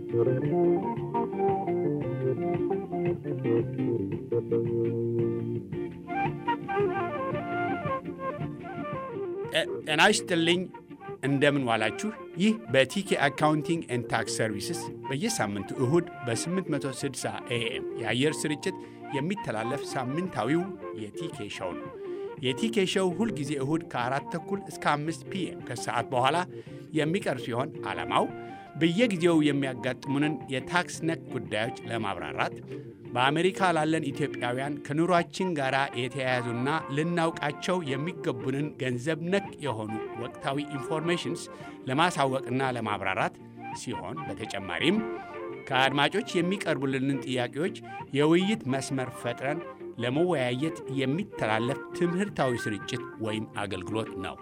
ጤና ይስጥልኝ እንደምን ዋላችሁ። ይህ በቲኬ አካውንቲንግ ኤንድ ታክስ ሰርቪስስ በየሳምንቱ እሁድ በ860 AM የአየር ስርጭት የሚተላለፍ ሳምንታዊው የቲኬ ሾው ነው። የቲኬ ሾው ሁልጊዜ እሁድ ከ4 ተኩል እስከ 5 PM ከሰዓት በኋላ የሚቀርብ ሲሆን ዓላማው በየጊዜው የሚያጋጥሙንን የታክስ ነክ ጉዳዮች ለማብራራት በአሜሪካ ላለን ኢትዮጵያውያን ከኑሯችን ጋር የተያያዙና ልናውቃቸው የሚገቡንን ገንዘብ ነክ የሆኑ ወቅታዊ ኢንፎርሜሽንስ ለማሳወቅና ለማብራራት ሲሆን በተጨማሪም ከአድማጮች የሚቀርቡልንን ጥያቄዎች የውይይት መስመር ፈጥረን ለመወያየት የሚተላለፍ ትምህርታዊ ስርጭት ወይም አገልግሎት ነው።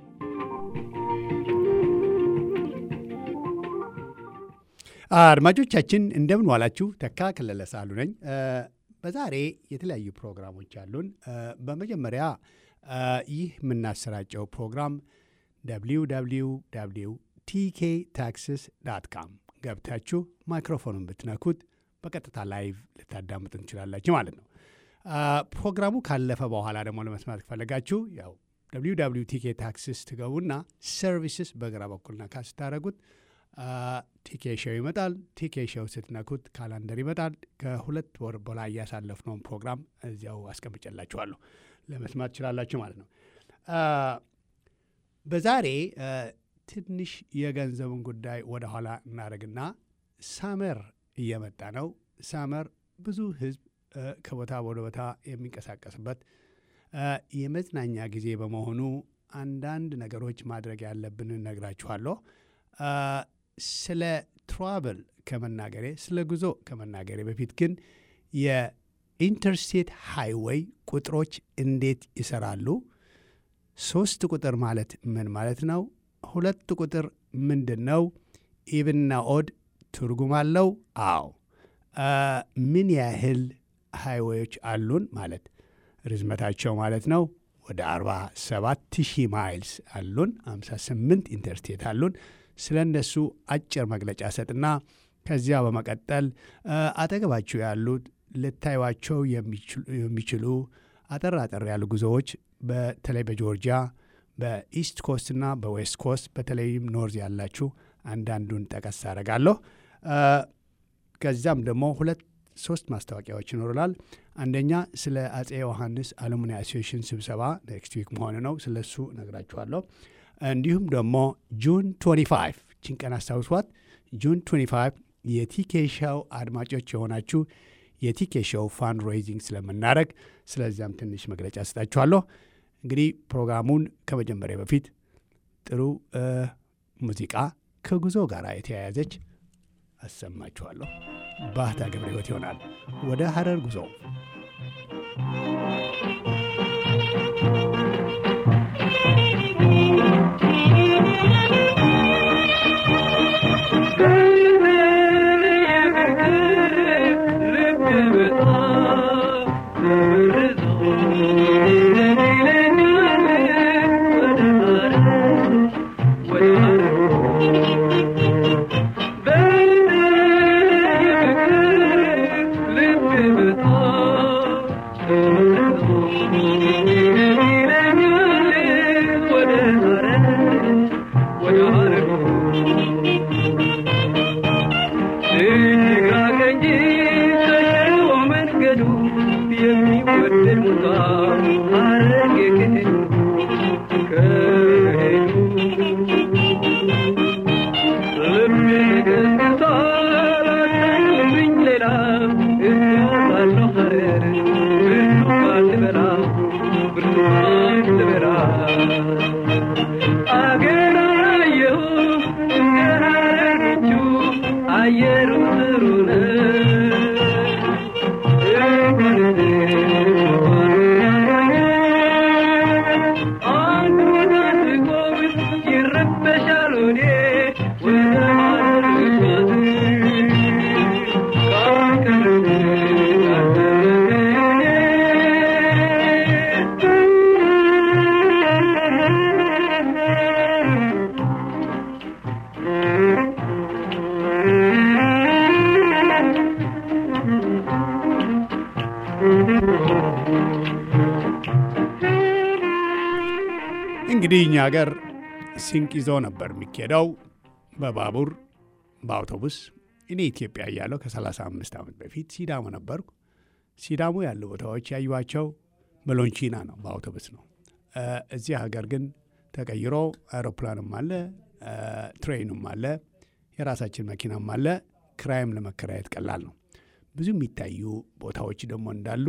አድማጮቻችን እንደምን ዋላችሁ። ተካ ከለለ ሳሉ ነኝ። በዛሬ የተለያዩ ፕሮግራሞች አሉን። በመጀመሪያ ይህ የምናሰራጨው ፕሮግራም www.tktaxes.com ገብታችሁ ማይክሮፎኑን ብትነኩት በቀጥታ ላይቭ ልታዳምጡ እንችላላችሁ ማለት ነው። ፕሮግራሙ ካለፈ በኋላ ደግሞ ለመስማት ከፈለጋችሁ ያው www.tktaxes ትገቡና ሰርቪስስ በግራ በኩል ነካ ስታደርጉት ቲኬ ሾው ይመጣል። ቲኬ ሾው ስትነኩት ካላንደር ይመጣል። ከሁለት ወር በላይ ያሳለፍነውን ፕሮግራም እዚያው አስቀምጬላችኋለሁ ለመስማት ትችላላችሁ ማለት ነው። በዛሬ ትንሽ የገንዘቡን ጉዳይ ወደ ኋላ እናደርግና ሳመር እየመጣ ነው። ሳመር ብዙ ሕዝብ ከቦታ ወደ ቦታ የሚንቀሳቀስበት የመዝናኛ ጊዜ በመሆኑ አንዳንድ ነገሮች ማድረግ ያለብንን ነግራችኋለሁ። ስለ ትራቨል ከመናገሬ ስለ ጉዞ ከመናገሬ በፊት ግን የኢንተርስቴት ሃይዌይ ቁጥሮች እንዴት ይሰራሉ? 3 ቁጥር ማለት ምን ማለት ነው? 2 ቁጥር ምንድን ነው? ኢቭንና ኦድ ትርጉም አለው? አዎ። ምን ያህል ሃይዌዮች አሉን ማለት ርዝመታቸው ማለት ነው። ወደ 47,000 ማይልስ አሉን። 58 ኢንተርስቴት አሉን። ስለ እነሱ አጭር መግለጫ ሰጥና ከዚያ በመቀጠል አጠገባችሁ ያሉት ልታዩዋቸው የሚችሉ አጠር ያሉ ጉዞዎች በተለይ በጆርጂያ በኢስት ኮስትና በዌስት ኮስት በተለይም ኖርዝ ያላችሁ አንዳንዱን ጠቀስ አደርጋለሁ። ከዚያም ደግሞ 2-3 ማስታወቂያዎች ይኖሩናል። አንደኛ ስለ አጼ ዮሐንስ አሉሚኒ አሶሲዬሽን ስብሰባ ኔክስት ዊክ መሆኑ ነው። ስለሱ ነግራችኋለሁ። እንዲሁም ደግሞ ጁን 25 ጭንቀን አስታውሷት። ጁን 25 የቲኬ ሾው አድማጮች የሆናችሁ የቲኬ ሾው ፋንድ ሬይዚንግ ስለምናደርግ ስለዚያም ትንሽ መግለጫ ሰጣችኋለሁ። እንግዲህ ፕሮግራሙን ከመጀመሪያ በፊት ጥሩ ሙዚቃ ከጉዞ ጋር የተያያዘች አሰማችኋለሁ። ባህታ ገብረ ሕይወት ይሆናል። ወደ ሀረር ጉዞ እንግዲህ እኛ ሀገር ሲንቅ ይዞ ነበር የሚኬደው በባቡር በአውቶቡስ። እኔ ኢትዮጵያ እያለሁ ከ35 ዓመት በፊት ሲዳሞ ነበርኩ። ሲዳሞ ያሉ ቦታዎች ያዩዋቸው በሎንቺና ነው፣ በአውቶቡስ ነው። እዚህ ሀገር ግን ተቀይሮ አውሮፕላንም አለ፣ ትሬኑም አለ፣ የራሳችን መኪናም አለ። ክራይም ለመከራየት ቀላል ነው። ብዙ የሚታዩ ቦታዎች ደግሞ እንዳሉ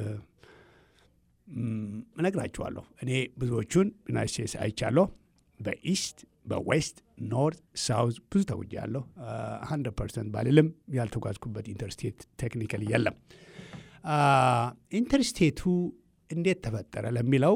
እነግራችኋለሁ። እኔ ብዙዎቹን ዩናይት ስቴትስ አይቻለሁ። በኢስት በዌስት ኖርት ሳውዝ ብዙ ተጉጃለሁ። 100% ባልልም ያልተጓዝኩበት ኢንተርስቴት ቴክኒካሊ የለም። ኢንተርስቴቱ እንዴት ተፈጠረ ለሚለው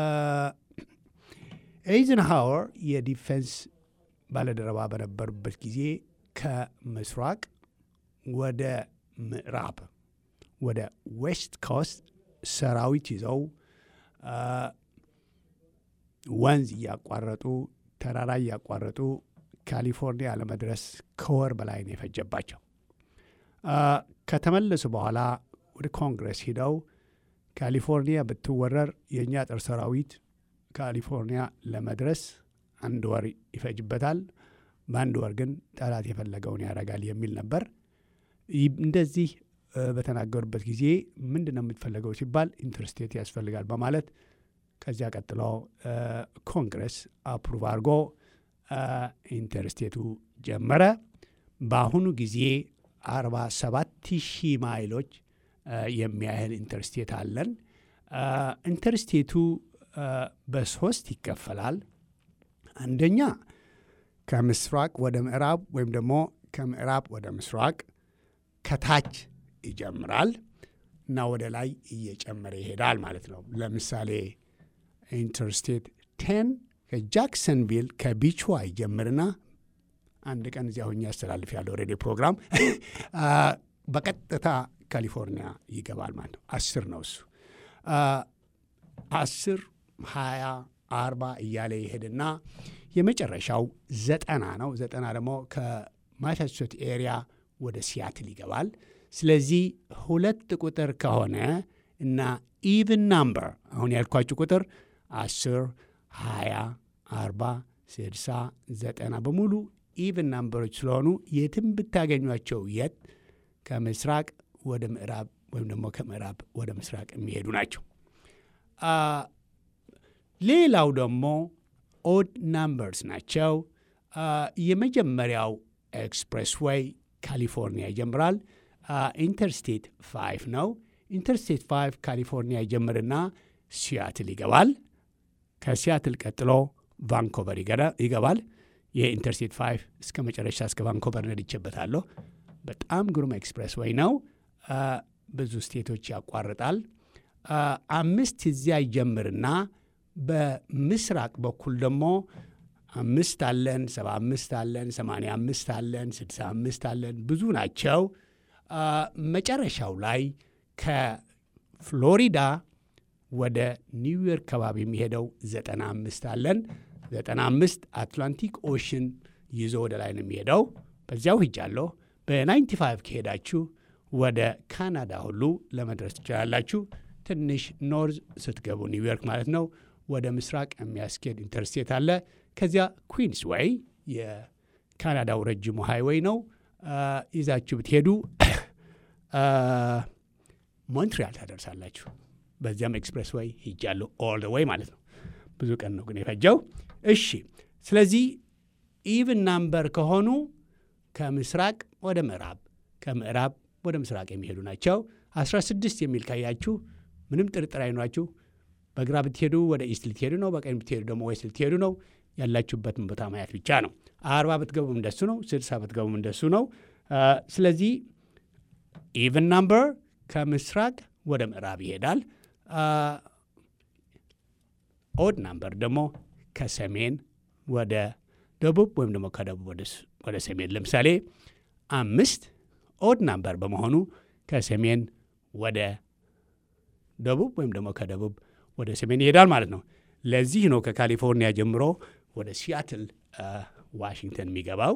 ኤይዘንሃወር የዲፌንስ ባለደረባ በነበሩበት ጊዜ ከምስራቅ ወደ ምዕራብ ወደ ዌስት ኮስት ሰራዊት ይዘው ወንዝ እያቋረጡ ተራራ እያቋረጡ ካሊፎርኒያ ለመድረስ ከወር በላይ ነው የፈጀባቸው። ከተመለሱ በኋላ ወደ ኮንግረስ ሂደው ካሊፎርኒያ ብትወረር የእኛ ጦር ሰራዊት ካሊፎርኒያ ለመድረስ 1 ወር ይፈጅበታል፣ በ1 ወር ግን ጠላት የፈለገውን ያደርጋል የሚል ነበር። እንደዚህ በተናገሩበት ጊዜ ምንድን ነው የምትፈለገው ሲባል ኢንተርስቴት ያስፈልጋል በማለት ከዚያ ቀጥሎ ኮንግረስ አፕሩቭ አድርጎ ኢንተርስቴቱ ጀመረ። በአሁኑ ጊዜ 47,000 ማይሎች የሚያህል ኢንተርስቴት አለን። ኢንተርስቴቱ በ3 ይከፈላል። አንደኛ ከምስራቅ ወደ ምዕራብ ወይም ደግሞ ከምዕራብ ወደ ምስራቅ ከታች ይጀምራል እና ወደ ላይ እየጨመረ ይሄዳል ማለት ነው። ለምሳሌ ኢንተርስቴት 10 ከጃክሰንቪል ከቢችዋ ይጀምርና አንድ ቀን እዚያ ሆኜ ያስተላልፍ ያለው ሬዲዮ ፕሮግራም በቀጥታ ካሊፎርኒያ ይገባል ማለት ነው። 10 ነው እሱ። 10 20 40 እያለ ይሄድና የመጨረሻው 90 ነው። 90 ደግሞ ከማሳቹሴት ኤሪያ ወደ ሲያትል ይገባል። ስለዚህ 2 ቁጥር ከሆነ እና ኢቭን ናምበር አሁን ያልኳችሁ ቁጥር 10 20 40 60 90 በሙሉ ኢቭን ናምበሮች ስለሆኑ የትም ብታገኟቸው የት ከምስራቅ ወደ ምዕራብ ወይም ደግሞ ከምዕራብ ወደ ምስራቅ የሚሄዱ ናቸው። ሌላው ደግሞ ኦድ ናምበርስ ናቸው። የመጀመሪያው ኤክስፕሬስ ዌይ ካሊፎርኒያ ይጀምራል። ኢንተርስቴት 5 ነው። ኢንተርስቴት 5 ካሊፎርኒያ ይጀምርና ሲያትል ይገባል። ከሲያትል ቀጥሎ ቫንኮቨር ይገባል። የኢንተርስቴት 5 እስከ መጨረሻ እስከ ቫንኮቨር ነድቼበታለሁ። በጣም ግሩም ኤክስፕሬስ ዌይ ነው። ብዙ ስቴቶች ያቋርጣል። 5 እዚያ ይጀምርና በምስራቅ በኩል ደግሞ 5 አለን፣ 75 አለን፣ 85 አለን፣ 65 አለን። ብዙ ናቸው። መጨረሻው ላይ ከፍሎሪዳ ወደ ኒውዮርክ ከባቢ የሚሄደው 95 አለን። 95 አትላንቲክ ኦሽን ይዞ ወደ ላይ ነው የሚሄደው። በዚያው ሂጃለሁ። በ95 ከሄዳችሁ ወደ ካናዳ ሁሉ ለመድረስ ትችላላችሁ። ትንሽ ኖርዝ ስትገቡ ኒውዮርክ ማለት ነው፣ ወደ ምስራቅ የሚያስኬድ ኢንተርስቴት አለ። ከዚያ ኩዊንስ ዌይ የካናዳው ረጅሙ ሃይዌይ ነው። ይዛችሁ ብትሄዱ ሞንትሪያል ታደርሳላችሁ። በዚያም ኤክስፕሬስ ዌይ ሂጃለሁ፣ ኦል ዌይ ማለት ነው። ብዙ ቀን ነው ግን የፈጀው። እሺ፣ ስለዚህ ኢቭን ናምበር ከሆኑ ከምስራቅ ወደ ምዕራብ ከምዕራብ ወደ ምስራቅ የሚሄዱ ናቸው። 16 የሚል ካያችሁ ምንም ጥርጥር አይኗችሁ። በግራ ብትሄዱ ወደ ኢስት ልትሄዱ ነው፣ በቀኝ ብትሄዱ ደግሞ ዌስት ልትሄዱ ነው። ያላችሁበትን ቦታ ማየት ብቻ ነው። 40 ብትገቡም እንደሱ ነው፣ 60 ብትገቡም እንደሱ ነው። ስለዚህ ኢቭን ናምበር ከምስራቅ ወደ ምዕራብ ይሄዳል። ኦድ ናምበር ደግሞ ከሰሜን ወደ ደቡብ ወይም ደግሞ ከደቡብ ወደ ሰሜን። ለምሳሌ 5 ኦድ ናምበር በመሆኑ ከሰሜን ወደ ደቡብ ወይም ደግሞ ከደቡብ ወደ ሰሜን ይሄዳል ማለት ነው። ለዚህ ነው ከካሊፎርኒያ ጀምሮ ወደ ሲያትል ዋሽንግተን የሚገባው።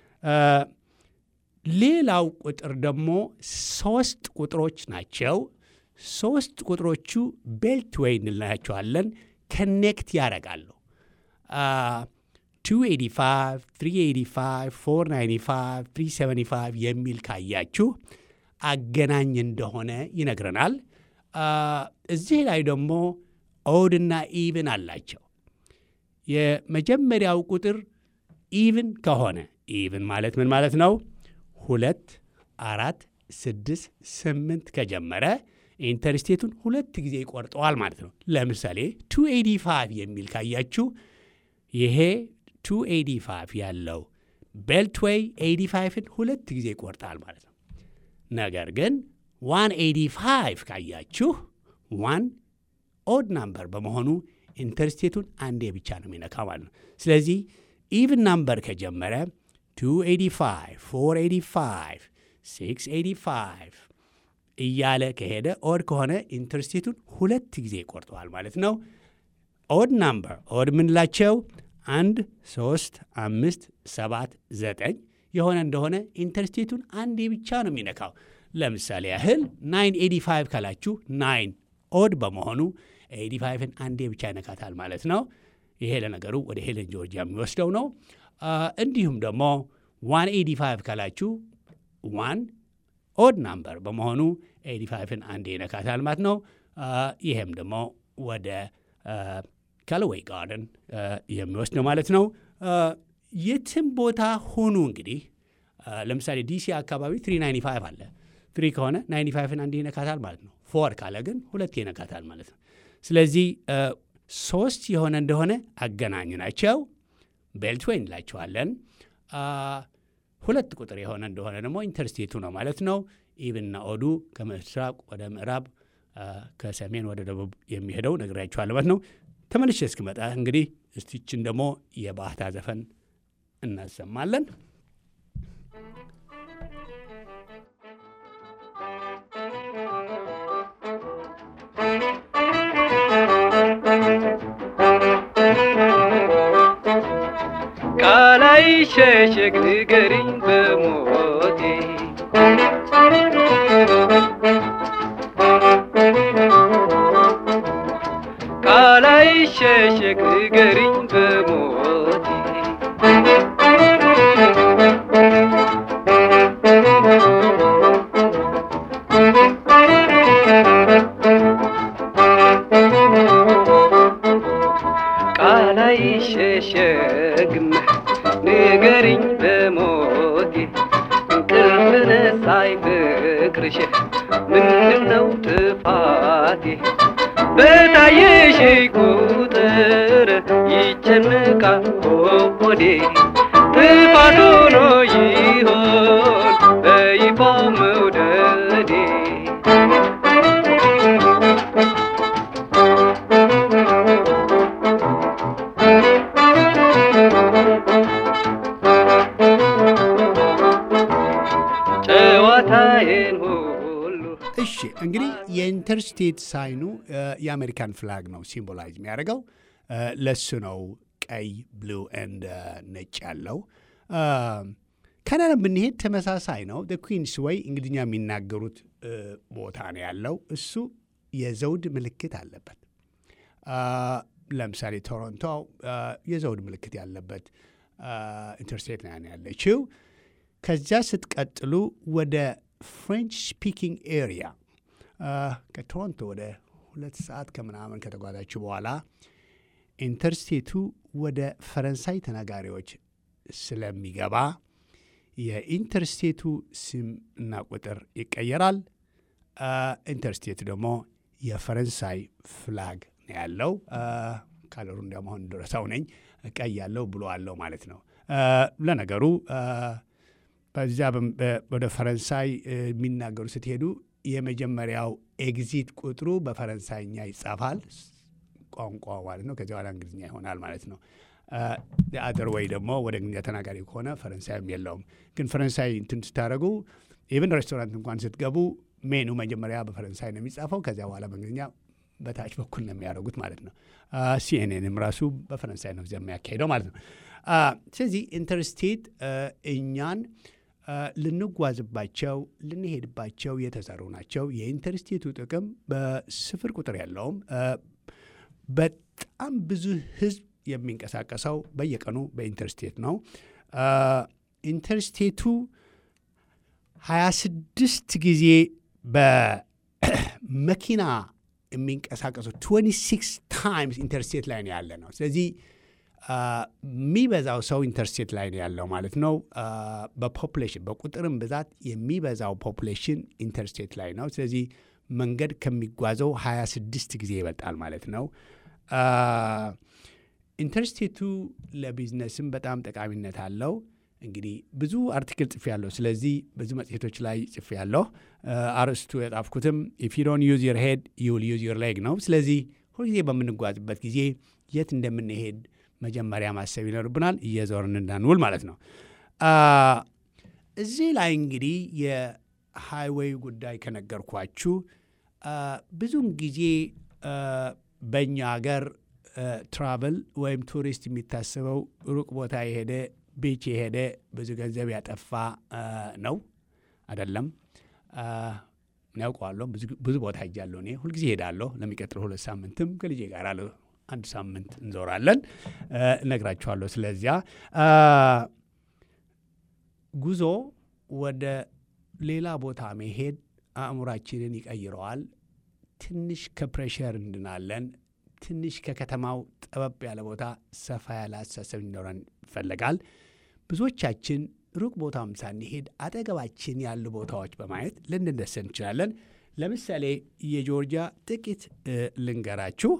ሌላው ቁጥር ደግሞ 3 ቁጥሮች ናቸው። 3 ቁጥሮቹ ቤልት ዌይ እንላቸዋለን። ከኔክት ያደርጋሉ። 285 385 495 375 የሚል ካያችሁ አገናኝ እንደሆነ ይነግረናል። እዚህ ላይ ደግሞ ኦድና ኢቭን አላቸው። የመጀመሪያው ቁጥር ኢቭን ከሆነ ኢቭን ማለት ምን ማለት ነው? 2 4 6 8 ከጀመረ ኢንተርስቴቱን 2 ጊዜ ይቆርጠዋል ማለት ነው። ለምሳሌ 285 የሚል ካያችሁ ይሄ 285 ያለው ቤልትዌይ 85ን 2 ጊዜ ይቆርጣል ማለት ነው። ነገር ግን 185 ካያችሁ 1 ኦድ ናምበር በመሆኑ ኢንተርስቴቱን አንዴ ብቻ ነው የሚነካው ማለት ነው። ስለዚህ ኢቭን ናምበር ከጀመረ 285 485 685 እያለ ከሄደ ኦድ ከሆነ ኢንተርስቴቱን 2 ጊዜ ይቆርጠዋል ማለት ነው። ኦድ ናምበር ኦድ ምንላቸው 1 3 5 7 9 የሆነ እንደሆነ ኢንተርስቴቱን አንዴ ብቻ ነው የሚነካው። ለምሳሌ ያህል 985 ካላችሁ 9 ኦድ በመሆኑ 85ን አንዴ ብቻ ይነካታል ማለት ነው። ይሄ ለነገሩ ወደ ሄለን ጆርጂያ የሚወስደው ነው። እንዲሁም ደግሞ 185 ካላችሁ 1 ኦድ ናምበር በመሆኑ 85ን አንዴ ይነካታል ማለት ነው። ይሄም ደግሞ ወደ ካለዌይ ጋርደን የሚወስድ ነው ማለት ነው። የትም ቦታ ሆኑ እንግዲህ ለምሳሌ ዲሲ አካባቢ 395 አለ። 3 ከሆነ 95ን አንዴ ይነካታል ማለት ነው። 4 ካለ ግን 2 ይነካታል ማለት ነው። ስለዚህ 3 የሆነ እንደሆነ አገናኙ ናቸው፣ ቤልትዌይ እንላቸዋለን። 2 ቁጥር የሆነ እንደሆነ ደግሞ ኢንተርስቴቱ ነው ማለት ነው። ኢቭንና ኦዱ ከምስራቅ ወደ ምዕራብ ከሰሜን ወደ ደቡብ የሚሄደው ነግራችኋለሁ ማለት ነው። ተመልሼ እስክመጣ እንግዲህ እስቲችን ደግሞ የባህታ ዘፈን እናሰማለን። ቃላይ ሸሸግ ንገሪኝ በሞቴ ቃላይ ሸሸግ ንገሪኝ በሞቴ ቃላይ ሸሸግም ንገሪኝ በሞቴ እንቅልፍ ነሳኝ ፍቅርሽ ምንድነው ጥፋቴ? በታየሽኝ ቁጥር ይጨነቃል ሆዴ ጥፋት ሆኖ ይሆን በይፋ መውደዴ? እሺ እንግዲህ የኢንተርስቴት ሳይኑ የአሜሪካን ፍላግ ነው ሲምቦላይዝ የሚያደርገው። ለሱ ነው ቀይ ብሉ ኤንድ ነጭ ያለው። ካናዳ ብንሄድ ተመሳሳይ ነው። ኩዊንስ ዌይ እንግሊዝኛ የሚናገሩት ቦታ ነው ያለው። እሱ የዘውድ ምልክት አለበት። ለምሳሌ ቶሮንቶ የዘውድ ምልክት ያለበት ኢንተርስቴት ነው ያለችው። ከዚያ ስትቀጥሉ ወደ ፍሬንች ስፒኪንግ ኤሪያ ከቶሮንቶ ወደ 2 ሰዓት ከምናምን ከተጓዛችሁ በኋላ ኢንተርስቴቱ ወደ ፈረንሳይ ተናጋሪዎች ስለሚገባ የኢንተርስቴቱ ስም እና ቁጥር ይቀየራል። ኢንተርስቴቱ ደግሞ የፈረንሳይ ፍላግ ነው ያለው። ካለሩ እንደመሆን ድረሳው ነኝ ቀይ ያለው ብሎ አለው ማለት ነው። ለነገሩ በዚያ ወደ ፈረንሳይ የሚናገሩ ስትሄዱ የመጀመሪያው ኤግዚት ቁጥሩ በፈረንሳይኛ ይጻፋል፣ ቋንቋ ማለት ነው። ከዚያ በኋላ እንግሊዝኛ ይሆናል ማለት ነው። አደር ወይ ደግሞ ወደ እንግሊዝኛ ተናጋሪ ከሆነ ፈረንሳይም የለውም። ግን ፈረንሳይ እንትን ስታደርጉ ኢቨን ሬስቶራንት እንኳን ስትገቡ ሜኑ መጀመሪያ በፈረንሳይ ነው የሚጻፈው፣ ከዚያ በኋላ በእንግሊዝኛ በታች በኩል ነው የሚያደርጉት ማለት ነው። ሲኤንኤንም ራሱ በፈረንሳይ ነው የሚያካሄደው ማለት ነው። ስለዚህ ኢንተርስቴት እኛን ልንጓዝባቸው ልንሄድባቸው የተሰሩ ናቸው። የኢንተርስቴቱ ጥቅም በስፍር ቁጥር ያለውም በጣም ብዙ ሕዝብ የሚንቀሳቀሰው በየቀኑ በኢንተርስቴት ነው። ኢንተርስቴቱ 26 ጊዜ በመኪና የሚንቀሳቀሰው 26 ታይምስ ኢንተርስቴት ላይ ነው ያለ ነው። ስለዚህ የሚበዛው ሰው ኢንተርስቴት ላይ ነው ያለው ማለት ነው። በፖፑሌሽን በቁጥርም ብዛት የሚበዛው ፖፑሌሽን ኢንተርስቴት ላይ ነው። ስለዚህ መንገድ ከሚጓዘው 26 ጊዜ ይበልጣል ማለት ነው። ኢንተርስቴቱ ለቢዝነስም በጣም ጠቃሚነት አለው። እንግዲህ ብዙ አርቲክል ጽፌ ያለሁ፣ ስለዚህ ብዙ መጽሔቶች ላይ ጽፌ ያለሁ። አርዕስቱ የጣፍኩትም ኢፍ ዩ ዶንት ዩዝ ዩር ሄድ ዩ ዊል ዩዝ ዩር ሌግ ነው። ስለዚህ ሁልጊዜ በምንጓዝበት ጊዜ የት እንደምንሄድ መጀመሪያ ማሰብ ይኖርብናል፣ እየዞርን እንዳንውል ማለት ነው። እዚህ ላይ እንግዲህ የሃይዌይ ጉዳይ ከነገርኳችሁ ብዙውን ጊዜ በእኛ ሀገር ትራቨል ወይም ቱሪስት የሚታሰበው ሩቅ ቦታ የሄደ ቤች የሄደ ብዙ ገንዘብ ያጠፋ ነው። አይደለም። ያውቀዋለሁ። ብዙ ቦታ ሄጃለሁ። እኔ ሁልጊዜ ሄዳለሁ። ለሚቀጥለው 2 ሳምንትም ከልጄ ጋር 1 ሳምንት እንዞራለን። እነግራችኋለሁ። ስለዚያ ጉዞ ወደ ሌላ ቦታ መሄድ አእምሯችንን ይቀይረዋል። ትንሽ ከፕሬሸር እንድናለን። ትንሽ ከከተማው ጠበብ ያለ ቦታ ሰፋ ያለ አስተሳሰብ እንዲኖረን ይፈለጋል። ብዙዎቻችን ሩቅ ቦታም ሳንሄድ አጠገባችን ያሉ ቦታዎች በማየት ልንደሰት እንችላለን። ለምሳሌ የጆርጂያ ጥቂት ልንገራችሁ።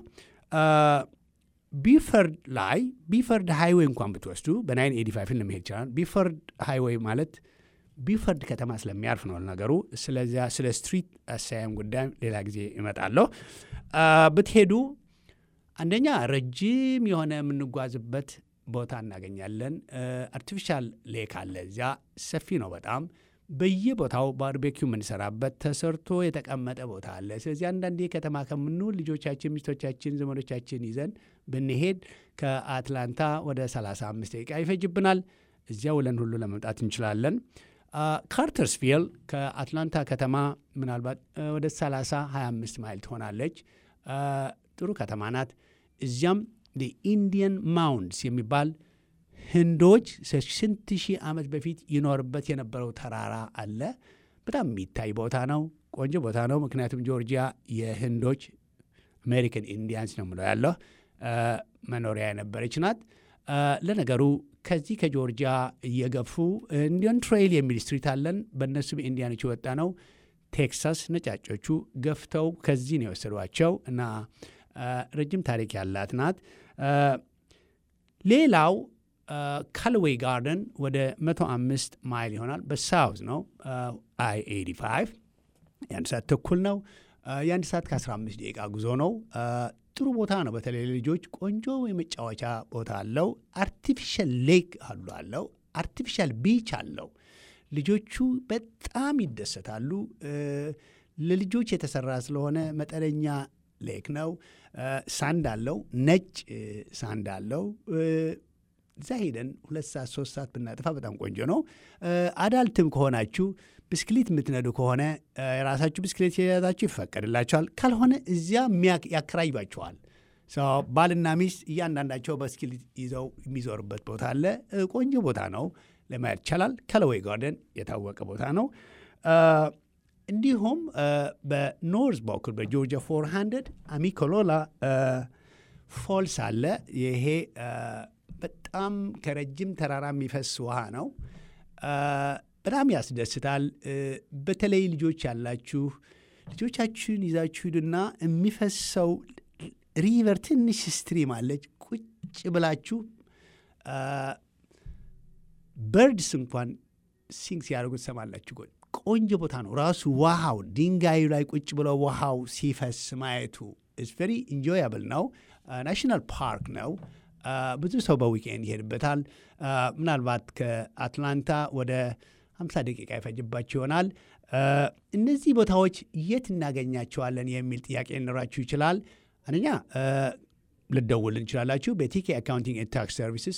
ቢፈርድ ሃይዌይ እንኳን ብትወስዱ በ985 ለመሄድ ይችላል። ቢፈርድ ሃይዌይ ማለት ቢፈርድ ከተማ ስለሚያርፍ ነው ነገሩ። ስለዚያ ስለ ስትሪት አሳያም ጉዳይ ሌላ ጊዜ ይመጣለሁ። ብትሄዱ አንደኛ ረጅም የሆነ የምንጓዝበት ቦታ እናገኛለን። አርቲፊሻል ሌክ አለ። እዚያ ሰፊ ነው በጣም። በየቦታው ባርቤኪው የምንሰራበት ተሰርቶ የተቀመጠ ቦታ አለ። ስለዚህ አንዳንዴ ከተማ ከምንውል ልጆቻችን፣ ሚስቶቻችን፣ ዘመዶቻችን ይዘን ብንሄድ ከአትላንታ ወደ 35 ደቂቃ ይፈጅብናል። እዚያ ውለን ሁሉ ለመምጣት እንችላለን። ካርተርስቪል ከአትላንታ ከተማ ምናልባት ወደ 30-25 ማይል ትሆናለች። ጥሩ ከተማ ናት። እዚያም ኢንዲየን ማውንድስ የሚባል ህንዶች ስንት ሺህ ዓመት በፊት ይኖርበት የነበረው ተራራ አለ። በጣም የሚታይ ቦታ ነው። ቆንጆ ቦታ ነው። ምክንያቱም ጆርጂያ የህንዶች አሜሪካን ኢንዲያንስ ነው ምለው ያለው መኖሪያ የነበረች ናት። ለነገሩ ከዚህ ከጆርጂያ እየገፉ ኢንዲያን ትሬይል የሚል ስትሪት አለን። በእነሱ በኢንዲያኖች የወጣ ነው። ቴክሳስ ነጫጮቹ ገፍተው ከዚህ ነው የወሰዷቸው እና ረጅም ታሪክ ያላት ናት። ሌላው ካልዌይ ጋርደን ወደ 105 ማይል ይሆናል። በሳውዝ ነው። I-85 የ1 ሰዓት ተኩል ነው። የ1 ሰዓት ከ15 ደቂቃ ጉዞ ነው። ጥሩ ቦታ ነው። በተለይ ልጆች ቆንጆ የመጫወቻ ቦታ አለው። አርቲፊሻል ሌክ አለው። አርቲፊሻል ቢች አለው። ልጆቹ በጣም ይደሰታሉ። ለልጆች የተሰራ ስለሆነ መጠነኛ ሌክ ነው። ሳንድ አለው። ነጭ ሳንድ አለው። እዛ ሄደን 2 ሰዓት 3 ሰዓት ብናጠፋ በጣም ቆንጆ ነው። አዳልትም ከሆናችሁ ብስክሌት የምትነዱ ከሆነ የራሳችሁ ብስክሌት የያዛችሁ ይፈቀድላቸዋል። ካልሆነ እዚያ ያከራይባቸዋል። ባልና ሚስት እያንዳንዳቸው ብስክሌት ይዘው የሚዞርበት ቦታ አለ። ቆንጆ ቦታ ነው። ለማየት ይቻላል። ካልዌይ ጋርደን የታወቀ ቦታ ነው። እንዲሁም በኖርዝ በኩል በጆርጂያ 400 አሚኮሎላ ፎልስ አለ። ይሄ በጣም ከረጅም ተራራ የሚፈስ ውሃ ነው። በጣም ያስደስታል። በተለይ ልጆች ያላችሁ ልጆቻችሁን ይዛችሁ ሂዱና የሚፈሰው ሪቨር ትንሽ ስትሪም አለች። ቁጭ ብላችሁ በርድስ እንኳን ሲንግ ሲያደርጉ ትሰማላችሁ። ቆንጆ ቦታ ነው። ራሱ ውሃው ድንጋዩ ላይ ቁጭ ብለው ውሃው ሲፈስ ማየቱ ኢትስ ቬሪ ኢንጆያብል ነው። ናሽናል ፓርክ ነው። ብዙ ሰው በዊኬንድ ይሄድበታል። ምናልባት ከአትላንታ ወደ 50 ደቂቃ ይፈጅባቸው ይሆናል። እነዚህ ቦታዎች የት እናገኛቸዋለን የሚል ጥያቄ ሊኖራችሁ ይችላል። አንደኛ ልደውል እንችላላችሁ። በቲኬ አካውንቲንግ ኤንድ ታክስ ሰርቪስስ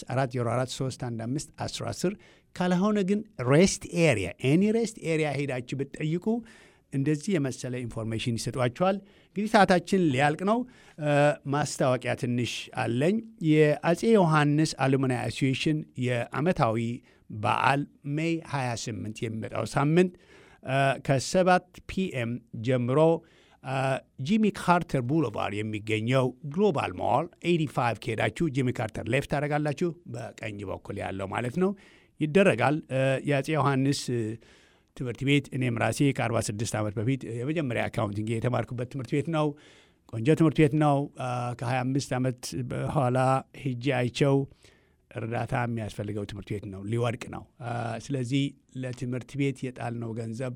404-315-1010 ካልሆነ ግን ሬስት ኤሪያ ኤኒ ሬስት ኤሪያ ሄዳችሁ ብትጠይቁ እንደዚህ የመሰለ ኢንፎርሜሽን ይሰጧቸዋል። እንግዲህ ሰዓታችን ሊያልቅ ነው። ማስታወቂያ ትንሽ አለኝ። የአጼ ዮሐንስ አሉሚናይ አሶሲዬሽን የዓመታዊ በዓል ሜይ 28 የሚመጣው ሳምንት ከ7 ፒኤም ጀምሮ ጂሚ ካርተር ቡሎቫርድ የሚገኘው ግሎባል ሞል 85 ከሄዳችሁ ጂሚ ካርተር ሌፍት ታደርጋላችሁ፣ በቀኝ በኩል ያለው ማለት ነው ይደረጋል። የአጼ ዮሐንስ ትምህርት ቤት እኔም ራሴ ከ46 ዓመት በፊት የመጀመሪያ አካውንቲንግ የተማርኩበት ትምህርት ቤት ነው። ቆንጆ ትምህርት ቤት ነው። ከ25 ዓመት በኋላ ሄጄ አይቸው እርዳታ የሚያስፈልገው ትምህርት ቤት ነው፣ ሊወድቅ ነው። ስለዚህ ለትምህርት ቤት የጣልነው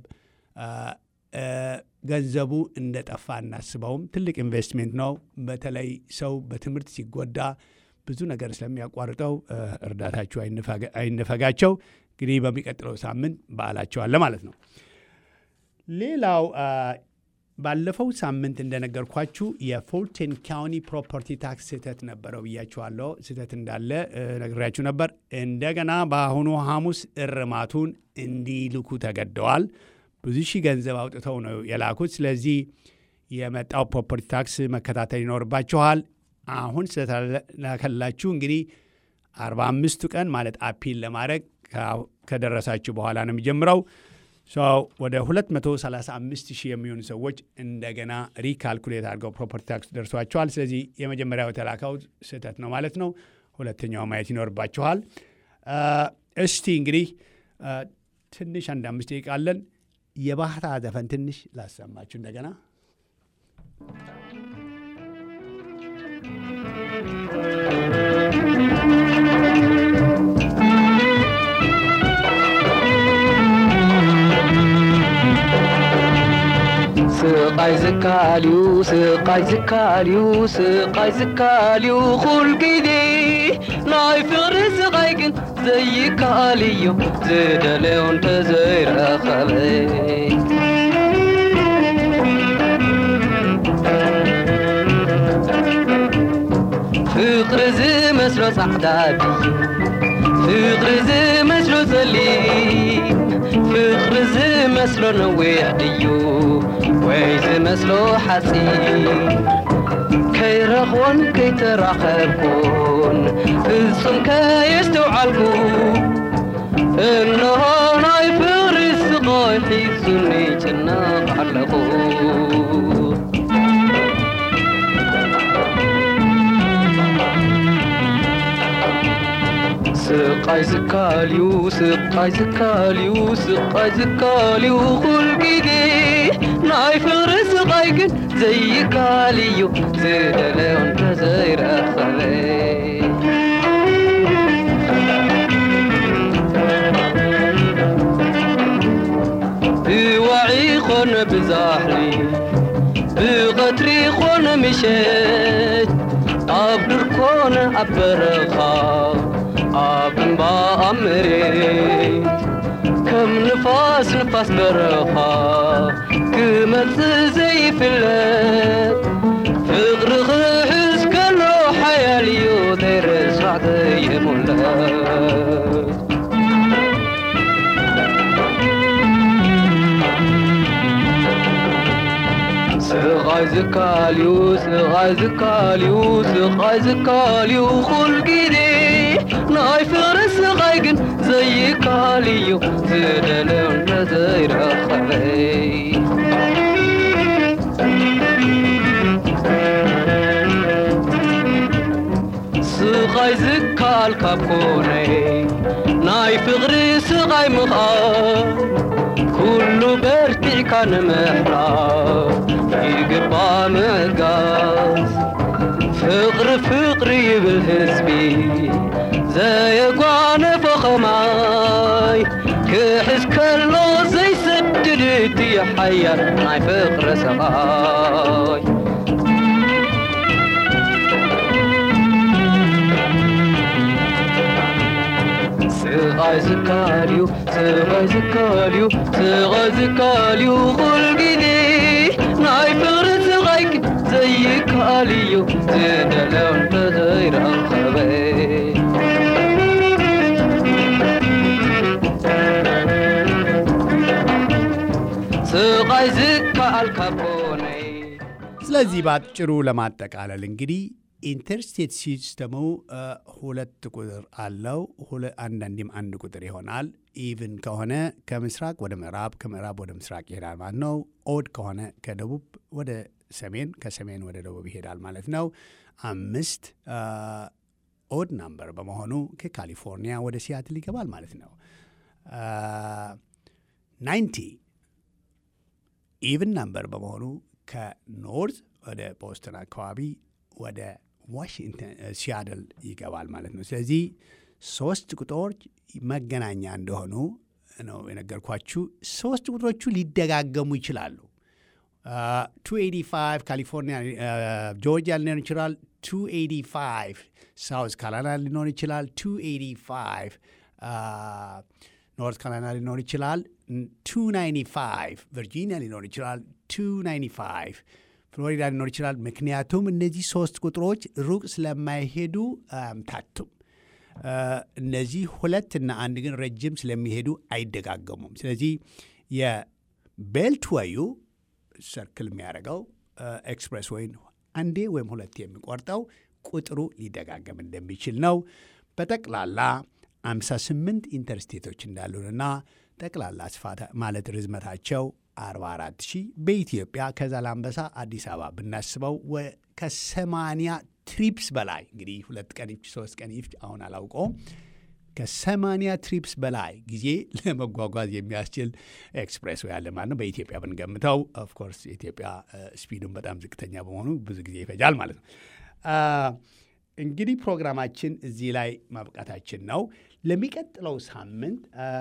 ገንዘቡ እንደጠፋ እናስበውም። ትልቅ ኢንቨስትሜንት ነው። በተለይ ሰው በትምህርት ሲጎዳ ብዙ ነገር ስለሚያቋርጠው እርዳታችሁ አይነፈጋቸው። እንግዲህ በሚቀጥለው ሳምንት በዓላቸው አለ ማለት ነው። ሌላው ባለፈው ሳምንት እንደነገርኳችሁ የፉልተን ካውንቲ ፕሮፐርቲ ታክስ ስህተት ነበረው ብያችኋለሁ። ስህተት እንዳለ ነግሬያችሁ ነበር። እንደገና በአሁኑ ሐሙስ እርማቱን እንዲልኩ ተገደዋል። ብዙ ሺህ ገንዘብ አውጥተው ነው የላኩት። ስለዚህ የመጣው ፕሮፐርቲ ታክስ መከታተል ይኖርባችኋል። አሁን ስለተላከላችሁ እንግዲህ 45ቱ ቀን ማለት አፒል ለማድረግ ከደረሳችሁ በኋላ ነው የሚጀምረው። ወደ 235 ሺህ የሚሆኑ ሰዎች እንደገና ሪካልኩሌት አድርገው ፕሮፐርቲ ታክስ ደርሷቸዋል። ስለዚህ የመጀመሪያው የተላከው ስህተት ነው ማለት ነው። ሁለተኛው ማየት ይኖርባችኋል። እስቲ እንግዲህ ትንሽ 5 ደቂቃ አለን። የባህታ ዘፈን ትንሽ ላሰማችሁ እንደገና። ስቃይ ዝካልዩ ኩል ጊዜ ናይ ፍቕሪ ስቃይ ግን ዘይከኣል እዩ ዝደለዮ እንተዘይረኸበ ፍቕሪ ዝመስሎ ጻዕዳ ፍቕሪ ዝመስሎ ጸሊም ፍቕሪ ዝመስሎ ነዊሕ ድዩ ወይ ዝመስሎ ሓፂን ከይረኽቦን ከይተራኸብኩን ፍጹም ከየስተውዓልኩ እነሆ ናይ ፍቕሪ ስቃይ ሒዙኒ ጭናቕ ኣለኹ ስቃይ ዝካልዩ ኩል ጊዜ ናይ ፍቕሪ ስቃይ ግን ዘይካል እዩ ዝደለዮ እንተዘይረኸበ ብዋዒ ኾነ ብዛሕሊ ብቐትሪ ኾነ ምሸት ኣብ ዱር ኮነ ኣብ በረኻ ኣብ እምባ ኣብ መሬት ከም ንፋስ በረኻ ክመጽእ ዘይፍለጥ ፍቕሪ ክሕዝ ከሎ ሓያል እዩ ዘይርስዕ ዘይሙለት ስቃይ ዝካልዩ ኩል ጊዜ ናይ ፍቕሪ ስቃይ ግን ዘይካል እዩ ዝደለዮ እንተዘይረኸበ ስቃይ ዝካል ካብ ኮነ ናይ ፍቕሪ ስቃይ ምኻን ኩሉ በርቲዕካ ንምሕራፍ ይግባእ ምዕጋዝ ፍቕሪ ይብል ህዝቢ ዘየጓነፎ ኸማይ ክሕዝ ከሎ ዘይሰድድ እቲ ሓያል ናይ ፍቕሪ ስቃይ ስቃይ ዝካልዩ ኩል ጊዜ ናይ ፍቕሪ ስቃይ ግን ዘይከኣል እዩ ዝደለዮ እንተዘይረኸበ ስቃይ ዝከኣልካቦነይ ስለዚህ ባጭሩ ለማጠቃለል እንግዲህ ኢንተርስቴት ሲስተሙ ሁለት ቁጥር አለው። አንዳንዴም አንድ ቁጥር ይሆናል። ኢቭን ከሆነ ከምስራቅ ወደ ምዕራብ ከምዕራብ ወደ ምስራቅ ይሄዳል ማለት ነው። ኦድ ከሆነ ከደቡብ ወደ ሰሜን ከሰሜን ወደ ደቡብ ይሄዳል ማለት ነው። 5 ኦድ ናምበር በመሆኑ ከካሊፎርኒያ ወደ ሲያትል ይገባል ማለት ነው። 90 ኢቭን ናምበር በመሆኑ ከኖርዝ ወደ ቦስተን አካባቢ ወደ ዋሽንግተን ሲያትል ይገባል ማለት ነው። ስለዚህ 3 ቁጥሮች መገናኛ እንደሆኑ ነው የነገርኳችሁ። 3 ቁጥሮቹ ሊደጋገሙ ይችላሉ። 285 ካሊፎርኒያ ጆርጂያ ሊኖር ይችላል። 285 ሳውዝ ካሮላይና ሊኖር ይችላል። 285 ኖርት ካሮላይና ሊኖር ይችላል። 295 ቨርጂኒያ ሊኖር ይችላል። 295 ፍሎሪዳ ሊኖር ይችላል። ምክንያቱም እነዚህ 3 ቁጥሮች ሩቅ ስለማይሄዱ አያምታቱም። እነዚህ 2 እና 1 ግን ረጅም ስለሚሄዱ አይደጋገሙም። ስለዚህ የቤልትዌዩ ሰርክል የሚያደርገው ኤክስፕሬስ ወይን አንዴ ወይም 2 የሚቆርጠው ቁጥሩ ሊደጋገም እንደሚችል ነው። በጠቅላላ 58 ኢንተርስቴቶች እንዳሉንና ጠቅላላ ስፋት ማለት ርዝመታቸው 44,000 በኢትዮጵያ ከዛላምበሳ አዲስ አበባ ብናስበው ከ80 ትሪፕስ በላይ እንግዲህ 2 ቀን 3 ቀን አሁን አላውቀውም ከ80 ትሪፕስ በላይ ጊዜ ለመጓጓዝ የሚያስችል ኤክስፕሬስ ወይ ያለ ማለት ነው። በኢትዮጵያ ብንገምተው ኦፍኮርስ የኢትዮጵያ ስፒዱን በጣም ዝቅተኛ በመሆኑ ብዙ ጊዜ ይፈጃል ማለት ነው። እንግዲህ ፕሮግራማችን እዚህ ላይ ማብቃታችን ነው። ለሚቀጥለው ሳምንት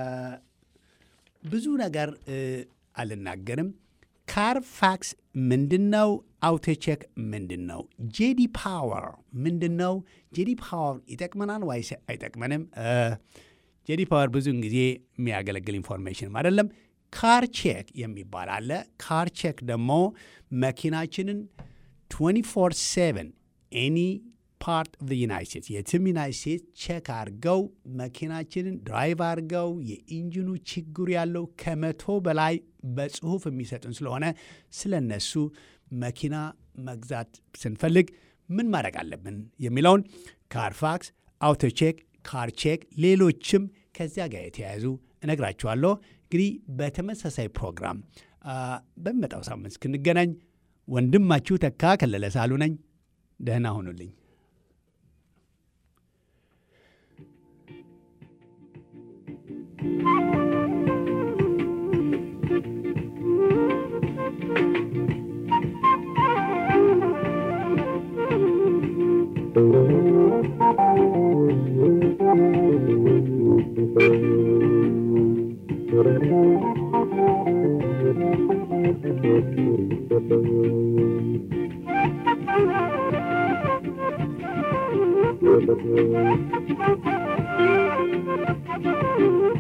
ብዙ ነገር አልናገርም። ካርፋክስ ምንድነው? አውቶቼክ ምንድነው? ጄዲ ፓወር ምንድነው? ጄዲ ፓወር ይጠቅመናል ወይስ አይጠቅመንም? ጄዲ ፓወር ብዙውን ጊዜ የሚያገለግል ኢንፎርሜሽን አይደለም። ካርቼክ የሚባል አለ። ካርቼክ ደግሞ መኪናችንን 24/7 ኤኒ ፓርት ኦፍ ዩናይትድ ስቴትስ የትም ዩናይትድ ስቴትስ ቼክ አድርገው መኪናችንን ድራይቭ አድርገው የኢንጂኑ ችግሩ ያለው 100 በላይ በጽሁፍ የሚሰጡን ስለሆነ ስለ እነሱ መኪና መግዛት ስንፈልግ ምን ማድረግ አለብን የሚለውን ካርፋክስ፣ አውቶቼክ፣ ካርቼክ ሌሎችም ከዚያ ጋር የተያያዙ እነግራችኋለሁ። እንግዲህ በተመሳሳይ ፕሮግራም በሚመጣው ሳምንት እስክንገናኝ ወንድማችሁ ተካ ከለለ ሳሉ ነኝ። ደህና ሁኑልኝ። Thank you.